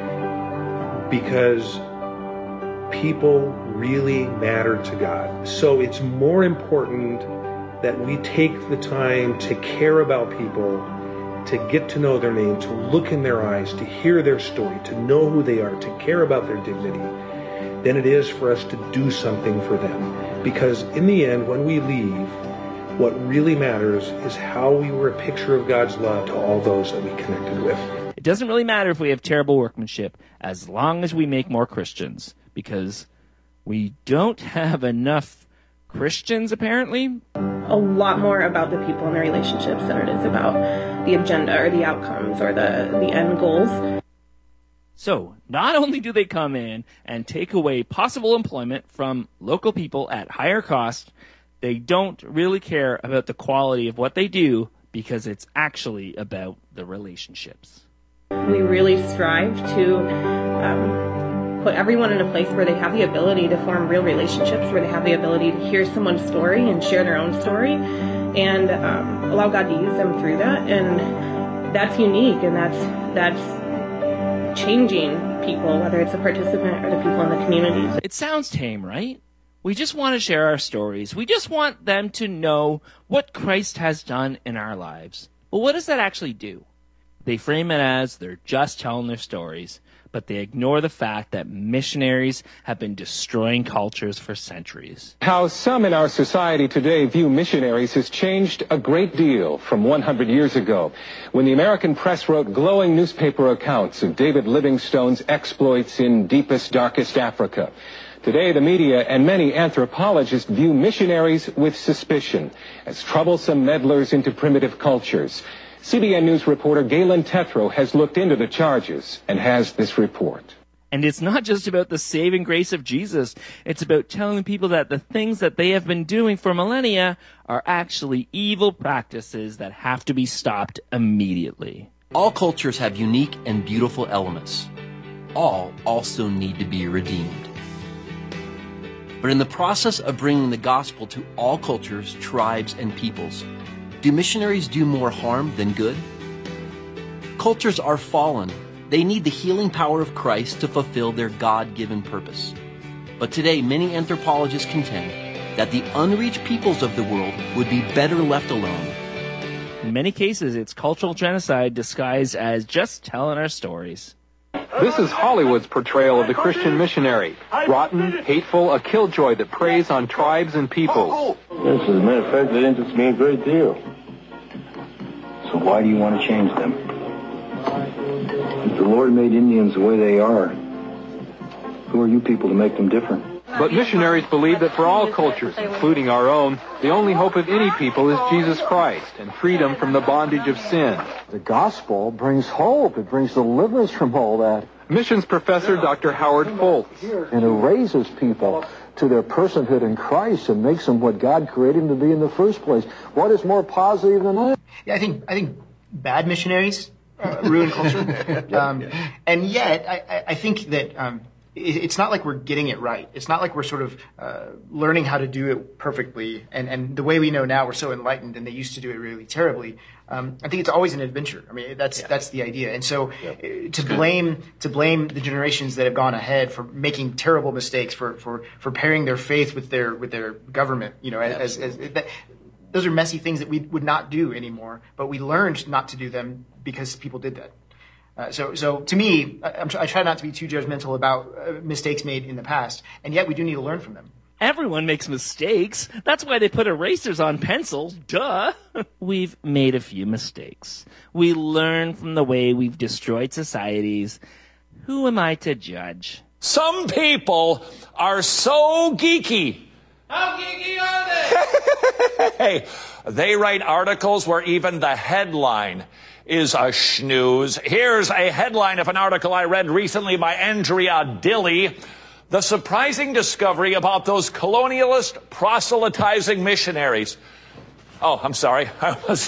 because people really matter to God. So it's more important that we take the time to care about people, to get to know their name, to look in their eyes, to hear their story, to know who they are, to care about their dignity, than it is for us to do something for them. Because in the end, when we leave, what really matters is how we were a picture of God's love to all those that we connected with. It doesn't really matter if we have terrible workmanship, as long as we make more Christians, because we don't have enough Christians, apparently. A lot more about the people and their relationships than it is about the agenda or the outcomes or the, the end goals. So, not only do they come in and take away possible employment from local people at higher cost, they don't really care about the quality of what they do because it's actually about the relationships. We really strive to um, put everyone in a place where they have the ability to form real relationships, where they have the ability to hear someone's story and share their own story, and um, allow God to use them through that. And that's unique, and that's that's changing people, whether it's a participant or the people in the community. It sounds tame, right? We just want to share our stories. We just want them to know what Christ has done in our lives. But what does that actually do? They frame it as they're just telling their stories, but they ignore the fact that missionaries have been destroying cultures for centuries. How some in our society today view missionaries has changed a great deal from one hundred years ago, when the American press wrote glowing newspaper accounts of David Livingstone's exploits in deepest, darkest Africa. Today, the media and many anthropologists view missionaries with suspicion as troublesome meddlers into primitive cultures. C B N News reporter Galen Tetro has looked into the charges and has this report. And it's not just about the saving grace of Jesus. It's about telling people that the things that they have been doing for millennia are actually evil practices that have to be stopped immediately. All cultures have unique and beautiful elements. All also need to be redeemed. But in the process of bringing the gospel to all cultures, tribes, and peoples, do missionaries do more harm than good? Cultures are fallen. They need the healing power of Christ to fulfill their God-given purpose. But today, many anthropologists contend that the unreached peoples of the world would be better left alone. In many cases, it's cultural genocide disguised as just telling our stories. This is Hollywood's portrayal of the Christian missionary. Rotten, hateful, a killjoy that preys on tribes and peoples. Yes, as a matter of fact, that interests me a great deal. So why do you want to change them? If the Lord made Indians the way they are, who are you people to make them different? But missionaries believe that for all cultures, including our own, the only hope of any people is Jesus Christ and freedom from the bondage of sin. The gospel brings hope. It brings deliverance from all that. Missions professor Doctor Howard Foltz. And it raises people to their personhood in Christ and makes them what God created them to be in the first place. What is more positive than that? Yeah, I think I think bad missionaries uh, ruin culture. um, and yet, I, I think that um, it, it's not like we're getting it right. It's not like we're sort of uh, learning how to do it perfectly. And, and the way we know now, we're so enlightened, and they used to do it really terribly. Um, I think it's always an adventure. I mean, that's yeah. that's the idea. And so, yeah. uh, to blame to blame the generations that have gone ahead for making terrible mistakes, for for for pairing their faith with their with their government, you know, yeah, as, as, as that, those are messy things that we would not do anymore. But we learned not to do them because people did that. Uh, so, so to me, I, I'm, I try not to be too judgmental about uh, mistakes made in the past, and yet we do need to learn from them. Everyone makes mistakes. That's why they put erasers on pencils. Duh. We've made a few mistakes. We learn from the way we've destroyed societies. Who am I to judge? Some people are so geeky. How geeky are they? Hey, they write articles where even the headline is a snooze. Here's a headline of an article I read recently by Andrea Dilley. The surprising discovery about those colonialist proselytizing missionaries. Oh, I'm sorry. I was,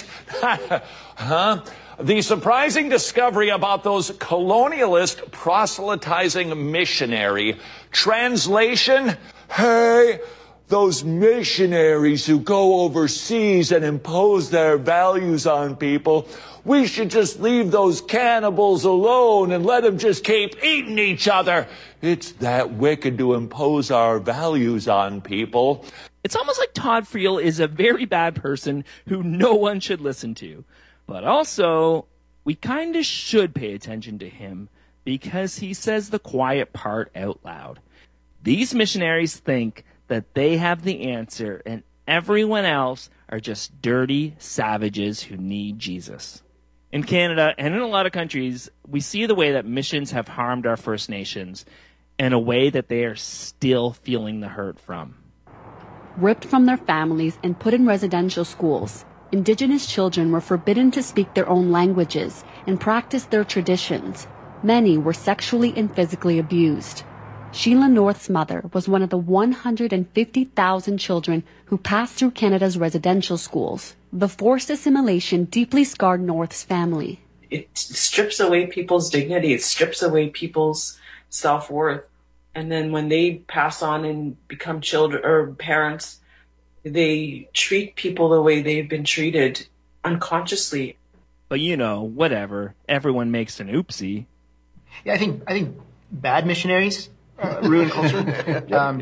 huh? The surprising discovery about those colonialist proselytizing missionary. Translation, hey, those missionaries who go overseas and impose their values on people, we should just leave those cannibals alone and let them just keep eating each other. It's that wicked to impose our values on people. It's almost like Todd Friel is a very bad person who no one should listen to. But also, we kind of should pay attention to him because he says the quiet part out loud. These missionaries think that they have the answer and everyone else are just dirty savages who need Jesus. In Canada and in a lot of countries, we see the way that missions have harmed our First Nations in a way that they are still feeling the hurt from. Ripped from their families and put in residential schools, Indigenous children were forbidden to speak their own languages and practice their traditions. Many were sexually and physically abused. Sheila North's mother was one of the one hundred fifty thousand children who passed through Canada's residential schools. The forced assimilation deeply scarred North's family. It strips away people's dignity. It strips away people's self-worth. And then when they pass on and become children or parents, they treat people the way they've been treated unconsciously. But you know, whatever. Everyone makes an oopsie. Yeah, I think I think bad missionaries uh, ruin culture. um,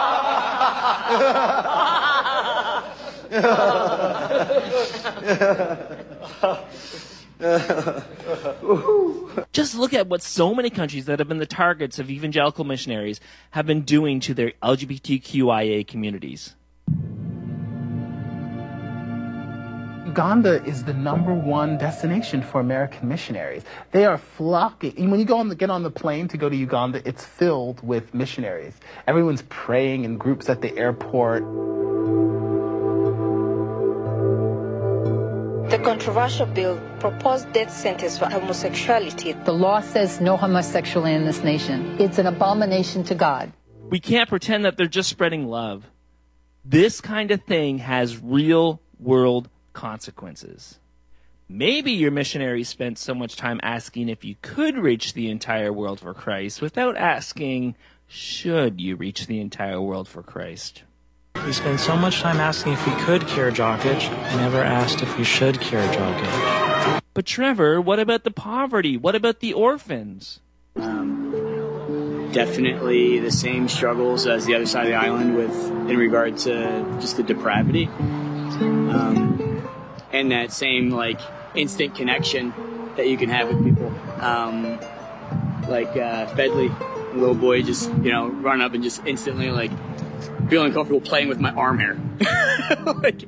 Just look at what so many countries that have been the targets of evangelical missionaries have been doing to their L G B T Q I A communities. Uganda is the number one destination for American missionaries. They are flocking. When you go on the, get on the plane to go to Uganda, it's filled with missionaries. Everyone's praying in groups at the airport. The controversial bill proposed death sentence for homosexuality. The law says no homosexuality in this nation. It's an abomination to God. We can't pretend that they're just spreading love. This kind of thing has real world consequences. Maybe your missionaries spent so much time asking if you could reach the entire world for Christ without asking, should you reach the entire world for Christ? We spent so much time asking if we could cure jockage, never asked if we should cure jockage. But Trevor, what about the poverty? What about the orphans? Um, definitely the same struggles as the other side of the island with in regard to just the depravity. Um, and that same, like, instant connection that you can have with people. Um, like uh, Fedley, a little boy just, you know, run up and just instantly, like, feeling comfortable playing with my arm hair. like,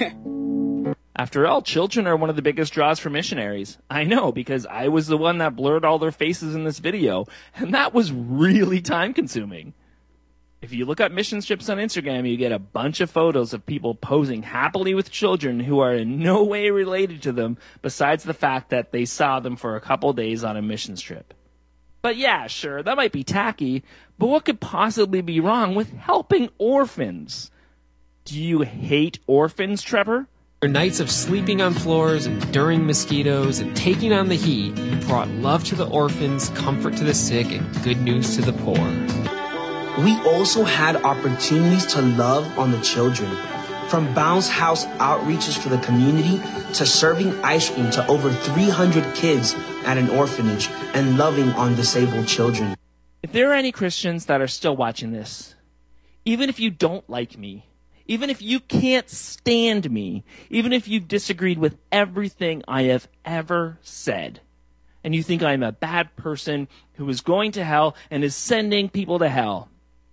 After all, children are one of the biggest draws for missionaries. I know, because I was the one that blurred all their faces in this video, and that was really time-consuming. If you look up mission trips on Instagram, you get a bunch of photos of people posing happily with children who are in no way related to them, besides the fact that they saw them for a couple days on a missions trip. But yeah, sure, that might be tacky, but what could possibly be wrong with helping orphans? Do you hate orphans, Trevor? Nights of sleeping on floors, enduring mosquitoes, and taking on the heat brought love to the orphans, comfort to the sick, and good news to the poor. We also had opportunities to love on the children. From bounce house outreaches for the community to serving ice cream to over three hundred kids at an orphanage and loving on disabled children. If there are any Christians that are still watching this, even if you don't like me, even if you can't stand me, even if you've disagreed with everything I have ever said, and you think I'm a bad person who is going to hell and is sending people to hell,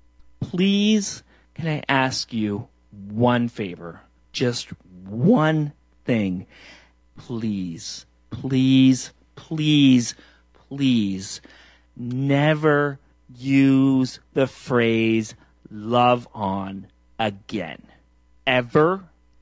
please, can I ask you one favor? Just one thing. Please, please, please, please, never use the phrase love on again. Ever,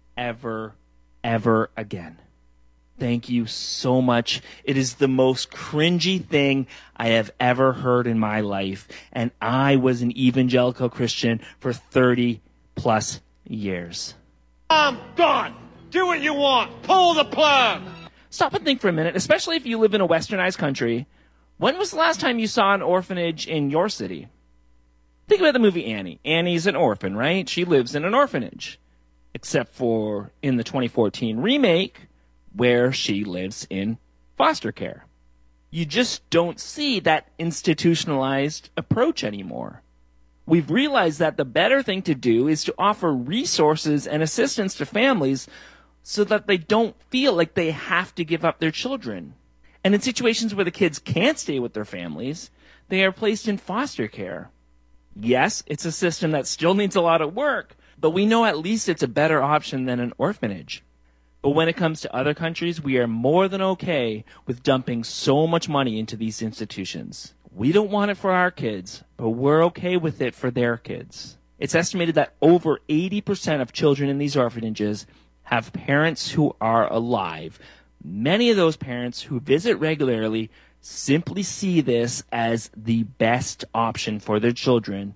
ever, ever again. Thank you so much. It is the most cringy thing I have ever heard in my life, and I was an evangelical Christian for thirty plus years. I'm gone. Do what you want. Pull the plug. Stop and think for a minute, especially if you live in a westernized country. When was the last time you saw an orphanage in your city? Think about the movie Annie. Annie's an orphan, right? She lives in an orphanage. Except for in the twenty fourteen remake, where she lives in foster care. You just don't see that institutionalized approach anymore. We've realized that the better thing to do is to offer resources and assistance to families so that they don't feel like they have to give up their children. And in situations where the kids can't stay with their families, they are placed in foster care. Yes, it's a system that still needs a lot of work, but we know at least it's a better option than an orphanage. But when it comes to other countries, we are more than okay with dumping so much money into these institutions. We don't want it for our kids, but we're okay with it for their kids. It's estimated that over eighty percent of children in these orphanages have parents who are alive. Many of those parents who visit regularly simply see this as the best option for their children,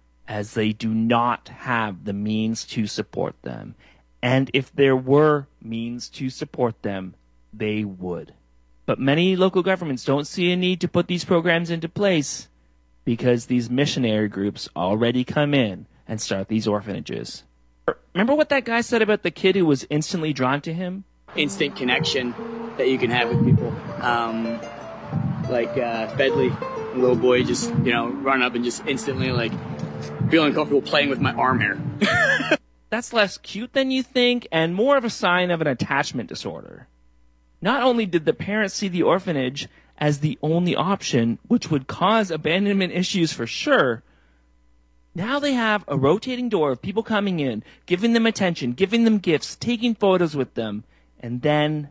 as they do not have the means to support them. And if there were means to support them, they would. But many local governments don't see a need to put these programs into place because these missionary groups already come in and start these orphanages. Remember what that guy said about the kid who was instantly drawn to him? Instant connection that you can have with people. Um, like uh, Fedley, a little boy just, you know, run up and just instantly, like, feeling comfortable playing with my arm hair. That's less cute than you think and more of a sign of an attachment disorder. Not only did the parents see the orphanage as the only option, which would cause abandonment issues for sure, now they have a rotating door of people coming in, giving them attention, giving them gifts, taking photos with them, and then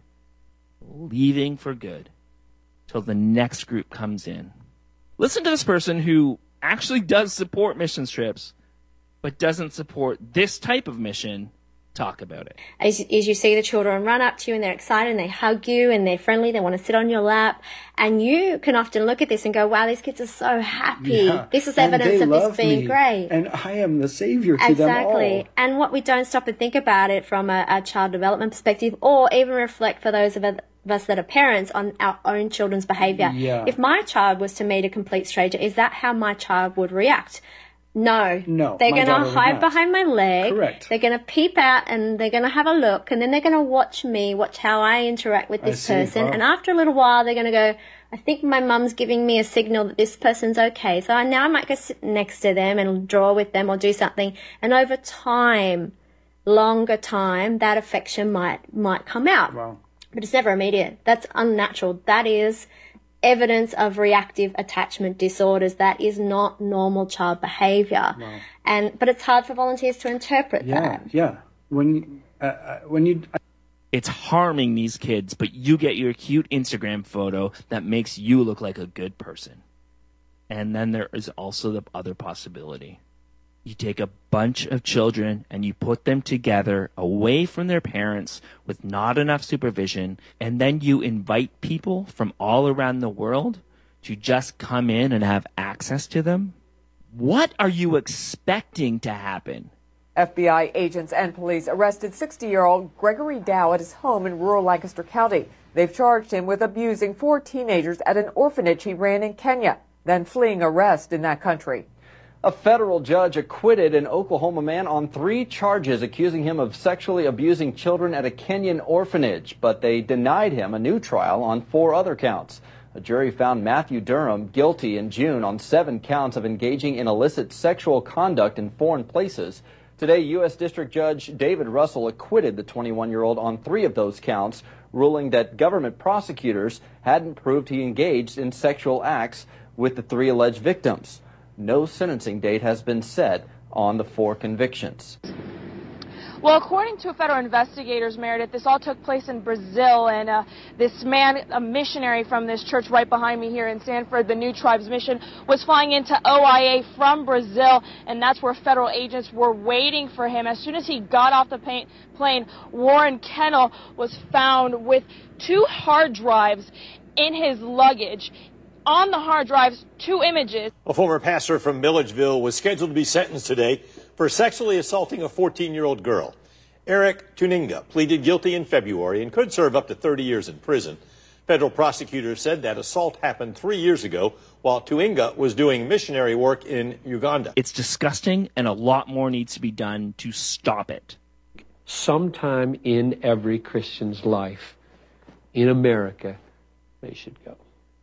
leaving for good till the next group comes in. Listen to this person who actually does support mission trips, but doesn't support this type of mission, Talk about it. As, as you see the children run up to you and they're excited and they hug you and they're friendly, they want to sit on your lap, and you can often look at this and go, wow, these kids are so happy. Yeah. This is And evidence they of love this being me, great. And I am the savior to Exactly. them all. And what we don't stop and think about it from a, a child development perspective, or even reflect for those of us that are parents on our own children's behaviour. Yeah. If my child was to meet a complete stranger, is that how my child would react? No. No, They're my going daughter to would hide not. behind my leg. Correct. They're going to peep out and they're going to have a look, and then they're going to watch me, watch how I interact with I this see. person. Wow. And after a little while, they're going to go, I think my mum's giving me a signal that this person's okay. So I, now I might go sit next to them and draw with them or do something. And over time, longer time, that affection might might come out. Wow. But it's never immediate. That's unnatural. That is evidence of reactive attachment disorders. That is not normal child behaviour. Wow. And but it's hard for volunteers to interpret Yeah, that. yeah. When you, uh, uh, when you, It's harming these kids, but you get your cute Instagram photo that makes you look like a good person. And then there is also the other possibility. You take a bunch of children and you put them together away from their parents with not enough supervision, and then you invite people from all around the world to just come in and have access to them. What are you expecting to happen? F B I agents and police arrested sixty-year-old Gregory Dow at his home in rural Lancaster County. They've charged him with abusing four teenagers at an orphanage he ran in Kenya, then fleeing arrest in that country. A federal judge acquitted an Oklahoma man on three charges accusing him of sexually abusing children at a Kenyan orphanage, but they denied him a new trial on four other counts. A jury found Matthew Durham guilty in June on seven counts of engaging in illicit sexual conduct in foreign places. Today, U S District Judge David Russell acquitted the twenty-one-year-old on three of those counts, ruling that government prosecutors hadn't proved he engaged in sexual acts with the three alleged victims. No sentencing date has been set on the four convictions. Well, according to federal investigators, Meredith, this all took place in Brazil, and uh, this man, a missionary from this church right behind me here in Sanford, the New Tribes Mission, was flying into O I A from Brazil, and that's where federal agents were waiting for him. As soon as he got off the pa- plane, Warren Kennel was found with two hard drives in his luggage. On the hard drives, two images. A former pastor from Milledgeville was scheduled to be sentenced today for sexually assaulting a fourteen-year-old girl. Eric Tuninga pleaded guilty in February and could serve up to thirty years in prison. Federal prosecutors said that assault happened three years ago while Tuninga was doing missionary work in Uganda. It's disgusting, and a lot more needs to be done to stop it. Sometime in every Christian's life in America, they should go.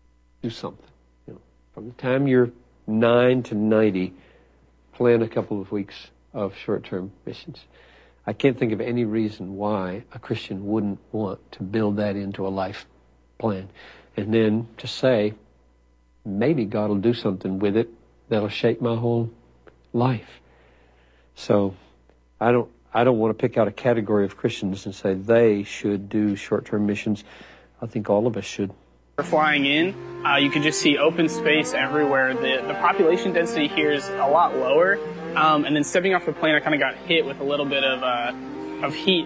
Do something. You know, from the time you're nine to ninety, plan a couple of weeks of short-term missions. I can't think of any reason why a Christian wouldn't want to build that into a life plan. And then to say, maybe God will do something with it that'll shape my whole life. So I don't I don't want to pick out a category of Christians and say they should do short-term missions. I think all of us should. Flying in, uh, you can just see open space everywhere. The, the population density here is a lot lower. Um, and then stepping off the plane, I kind of got hit with a little bit of uh, of heat.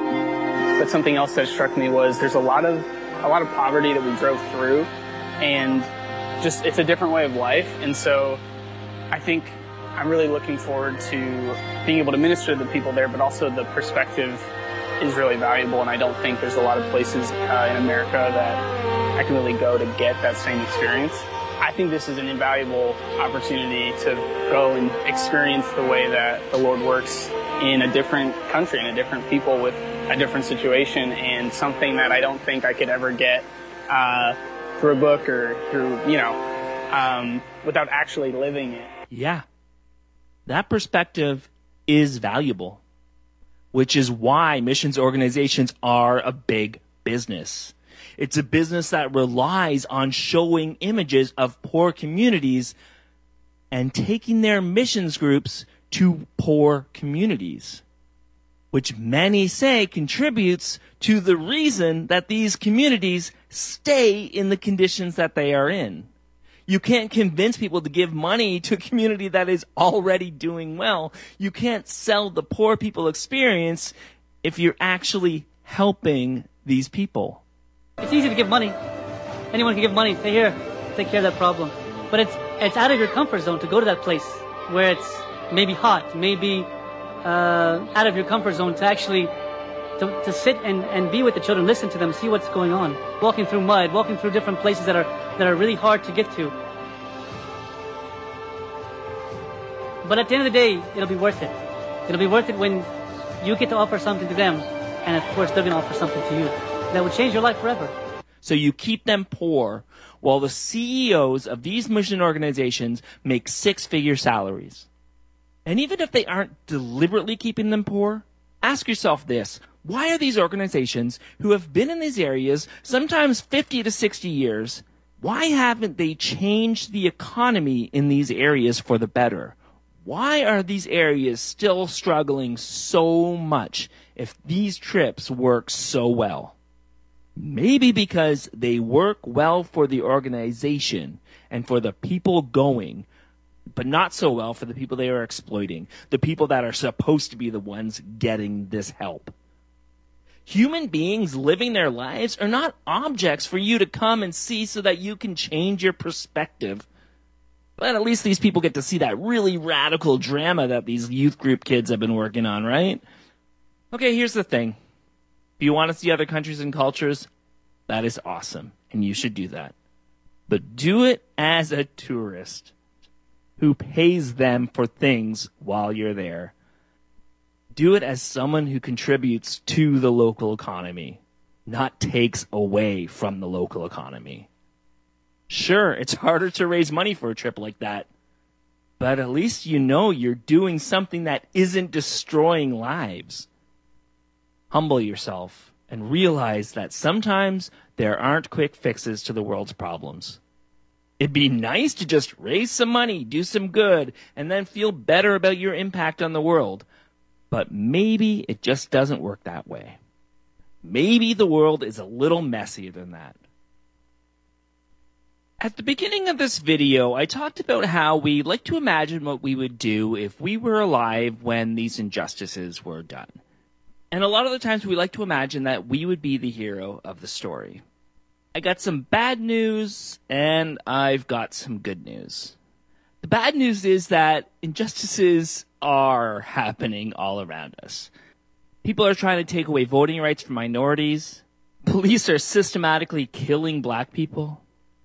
But something else that struck me was there's a lot of a lot of poverty that we drove through, and just it's a different way of life. And so I think I'm really looking forward to being able to minister to the people there, but also the perspective is really valuable. And I don't think there's a lot of places uh, in America that I can really go to get that same experience. I think this is an invaluable opportunity to go and experience the way that the Lord works in a different country, in a different people with a different situation, and something that I don't think I could ever get uh, through a book or through, you know, um, without actually living it. Yeah. That perspective is valuable, which is why missions organizations are a big business. It's a business that relies on showing images of poor communities and taking their missions groups to poor communities, which many say contributes to the reason that these communities stay in the conditions that they are in. You can't convince people to give money to a community that is already doing well. You can't sell the poor people experience if you're actually helping these people. It's easy to give money. Anyone can give money. Say, here, take care of that problem. But it's it's out of your comfort zone to go to that place where it's maybe hot, maybe uh, out of your comfort zone to actually to, to sit and, and be with the children, listen to them, see what's going on. Walking through mud, walking through different places that are that are really hard to get to. But at the end of the day, it'll be worth it. It'll be worth it when you get to offer something to them, and of course they're going to offer something to you that will change your life forever. So you keep them poor while the C E Os of these mission organizations make six-figure salaries. And even if they aren't deliberately keeping them poor, ask yourself this. Why are these organizations who have been in these areas sometimes fifty to sixty years, why haven't they changed the economy in these areas for the better? Why are these areas still struggling so much if these trips work so well? Maybe because they work well for the organization and for the people going, but not so well for the people they are exploiting, the people that are supposed to be the ones getting this help. Human beings living their lives are not objects for you to come and see so that you can change your perspective. But at least these people get to see that really radical drama that these youth group kids have been working on, right? Okay, here's the thing. If you want to see other countries and cultures, that is awesome, and you should do that. But do it as a tourist who pays them for things while you're there. Do it as someone who contributes to the local economy, not takes away from the local economy. Sure, it's harder to raise money for a trip like that, but at least you know you're doing something that isn't destroying lives. Humble yourself and realize that sometimes there aren't quick fixes to the world's problems. It'd be nice to just raise some money, do some good, and then feel better about your impact on the world. But maybe it just doesn't work that way. Maybe the world is a little messier than that. At the beginning of this video, I talked about how we like to imagine what we would do if we were alive when these injustices were done. And a lot of the times we like to imagine that we would be the hero of the story. I got some bad news, and I've got some good news. The bad news is that injustices are happening all around us. People are trying to take away voting rights from minorities. Police are systematically killing black people.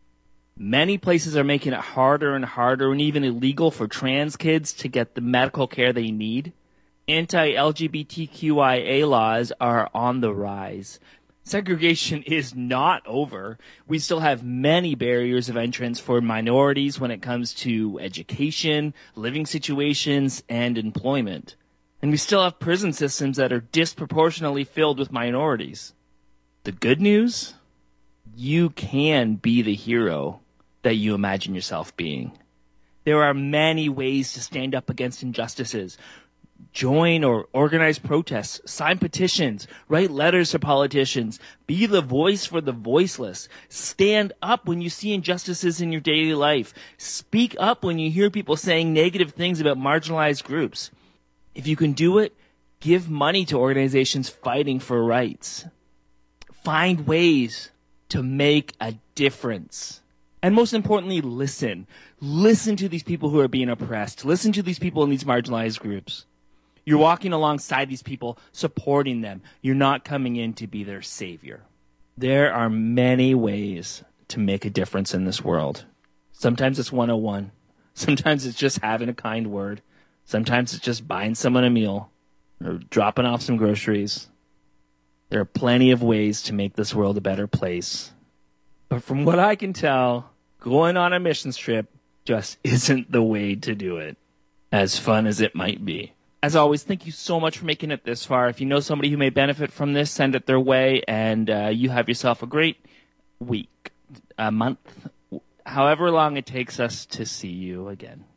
Many places are making it harder and harder and even illegal for trans kids to get the medical care they need. Anti-L G B T Q I A laws are on the rise. Segregation is not over. We still have many barriers of entrance for minorities when it comes to education, living situations, and employment. And we still have prison systems that are disproportionately filled with minorities. The good news? You can be the hero that you imagine yourself being. There are many ways to stand up against injustices. Join or organize protests, sign petitions, write letters to politicians, be the voice for the voiceless, stand up when you see injustices in your daily life, speak up when you hear people saying negative things about marginalized groups. If you can do it, give money to organizations fighting for rights. Find ways to make a difference. And most importantly, listen. Listen to these people who are being oppressed. Listen to these people in these marginalized groups. You're walking alongside these people, supporting them. You're not coming in to be their savior. There are many ways to make a difference in this world. Sometimes it's one oh one. Sometimes it's just having a kind word. Sometimes it's just buying someone a meal or dropping off some groceries. There are plenty of ways to make this world a better place. But from what I can tell, going on a missions trip just isn't the way to do it, as fun as it might be. As always, thank you so much for making it this far. If you know somebody who may benefit from this, send it their way, and uh, you have yourself a great week, a month, however long it takes us to see you again.